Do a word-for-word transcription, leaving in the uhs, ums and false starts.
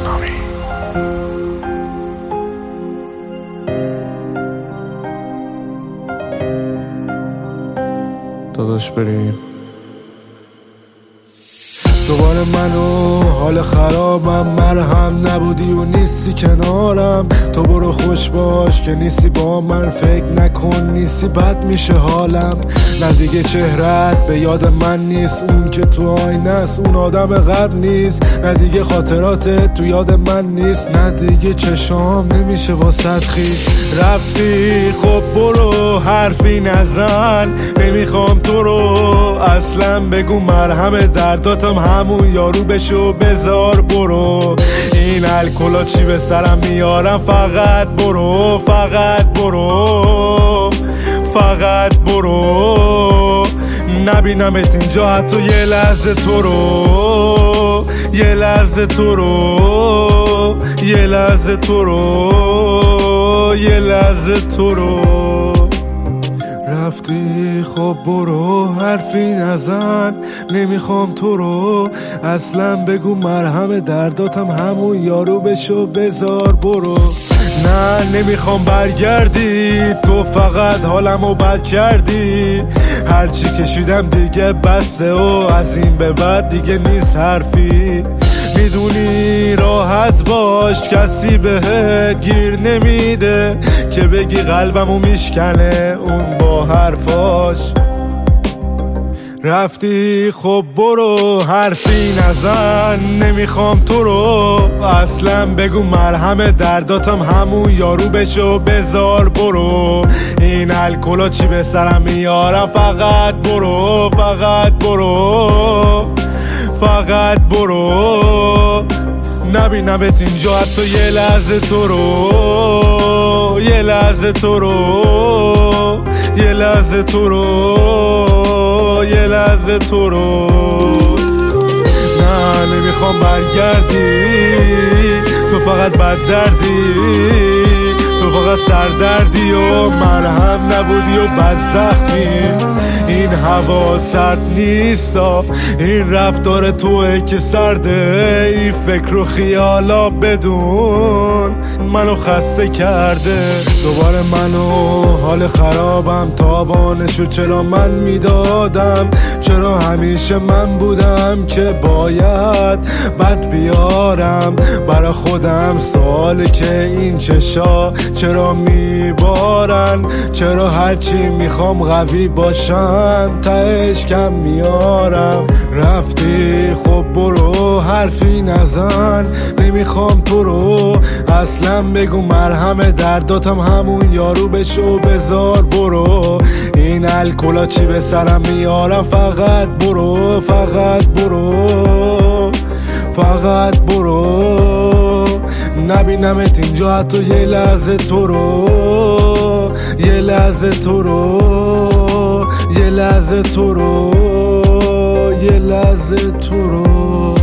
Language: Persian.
اسلامی. داداش بریم دوباره منو حال خرابم، مرهم نبودی و نیستی کنارم. تو برو خوش باش که نیستی با من، فکر نکن نیستی بد میشه حالم. نه دیگه چهرت به یاد من نیست، اون که تو آینه است اون آدم قبل نیست. نه دیگه خاطراتت تو یاد من نیست، نه دیگه چشام نمیشه واسط خیس. رفتی خب برو حرفی نزن، نمیخوام تو رو اصلا بگو. مرهم درداتم همون یارو بشو بذار برو. این الکلا چی به سرم میارم، فقط برو فقط برو فقط برو. نبینمت اینجا حتی یه لحظه تو رو، یه لحظه تو رو، یه لحظه تو رو، یه لحظه تو رو. رفتی خب برو حرفی نزن، نمیخوام تو رو اصلا بگو. مرهم درداتم همون یارو بشو بذار برو. نه نمیخوام برگردی، تو فقط حالمو بد کردی. هرچی کشیدم دیگه بسته و از این به بعد دیگه نیست حرفی. میدونی راحت باش کسی بهت گیر نمیده، که بگی قلبمو میشکنه اون با حرفاش. رفتی خب برو حرفی نزن، نمیخوام تو رو اصلا بگو. مرهم درداتم همون یارو بشو بذار برو. این الکلا چی به سرم میارم، فقط برو فقط برو فقط برو. نبینمت اینجا حتی یه لحظه تو رو، یه لحظه تو رو، یه لحظه تو رو، یه لحظه تو رو. نه نمیخوام برگردی، تو فقط بد دردی، تو فقط سردردی و مرهم نبودی و بد زخمی. این هوا سرد نیستا، این رفتار توه که سرده. این فکر و خیالا بدون منو خسته کرده. دوباره منو حال خرابم، تاوانشو چرا من میدادم؟ چرا همیشه من بودم که باید بد بیارم برا خودم؟ سواله که این چشا چرا میبارن؟ چرا هرچی میخوام قوی باشم تهش کم میارم؟ رفتی خب برو حرفی نزن، نمیخوام تو رو اصلا بگو. مرهم درداتم همون یارو بشو بذار برو. این الکلا چی به سرم میارم، فقط برو فقط برو فقط برو. نبینمت اینجا حتی یه لحظه تو رو، یه لحظه تو رو، یه لحظه تو رو، یه لحظه تو رو.